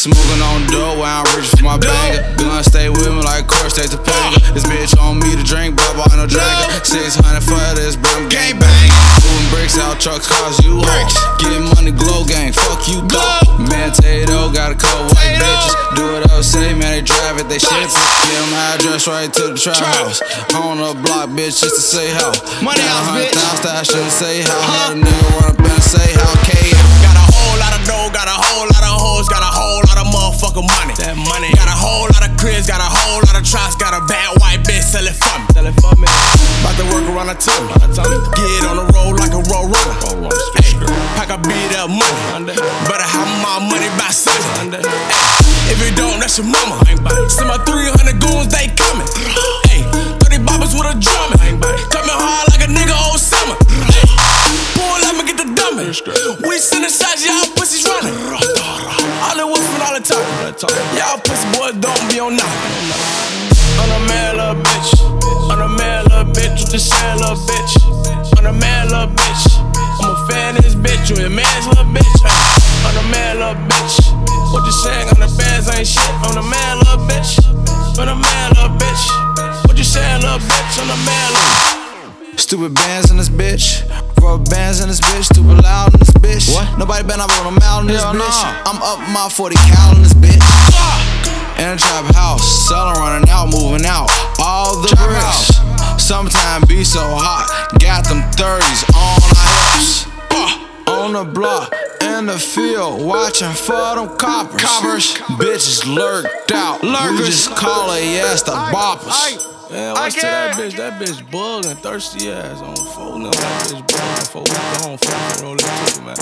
Smoking on dope while I'm reaching for my banger. Gun stay with me like Court State Topanga. This bitch on me to drink, but I no drinker. 600 for this, but I'm gang bang. Moving bricks out, trucks cost you hoes. Get money, glow gang, fuck you go. Man, Tato got a couple white bitches. Do it up, say man, they drive it, they shit. Get them address right to the trap house. On the block, bitch, just to say how. Money house, bitch. I shouldn't say how. Had a nigga run up and say how. KM. Got a whole lot of dough, got a whole lot of hoes, got a whole lot of motherfucking money. That money. Got a whole lot of cribs, got a whole lot of traps, got a bad white bitch, sell it for me. Sell it for me. About to work around the tummy. Get on the road like a road runner. Ay, pack a beat up money. Better have my money by Sunday. If you don't, that's your mama. Send my 300 goons, they coming. Ay, 30 boppers with a drumming. Coming hard like a nigga old summer. Ay, pull up and get the dummy. We sending shots, y'all pussies running. Hollywood from all the time. Y'all pussy boys don't be on nothing. I'm a man, little bitch. I'm a man, little bitch. What you saying, little bitch? I'm a man, little bitch. I'm a fan of this bitch. You a man's little bitch. I'm a man, little bitch. What you saying on the bands ain't shit. I'm a man, little bitch. I'm a man, little bitch. What you saying, little bitch? I'm a man, little. Stupid bands in this bitch. Rubber bands in this bitch. Stupid loud in this bitch. What? Nobody been up on a mouth in this bitch. I'm up my 40 cal in this bitch. In a trap house, selling, running out, moving out. All the bricks. Summertime be so hot. Got them 30s on our hips. On the block, in the field, watching for them coppers. Bitches lurked out. We just call it yes the boppers. Man, watch to that bitch. That bitch bugging, thirsty ass on phone. That bitch bugging. For we go home, for roll it too, man.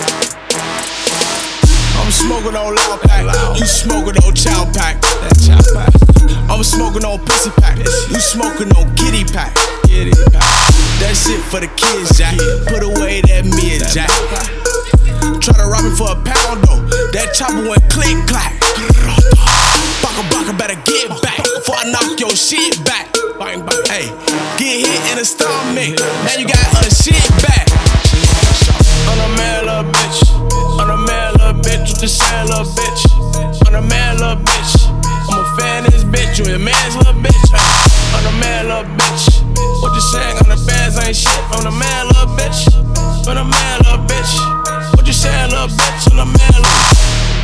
I'm smoking on loud pack. You smoking on chow pack. That chow pack. I'm smoking on pussy pack. You smoking on kitty pack. That shit for the kids, Jack. Put away that mid, Jack. Try to rob me for a pound though. That chopper went click clack. Baka better get back before I knock your shit back. Hey, get hit in the stomach. Now you got a shit back. I'm a man, little bitch. I'm a man, little bitch. What you saying, little bitch? I'm a man, little bitch. I'm a fan of this bitch. You a man's little bitch. I'm a man, little bitch. What you saying on the bands ain't shit. I'm a man, little bitch. I'm a man, little bitch. What you saying, little bitch? I'm a man, little.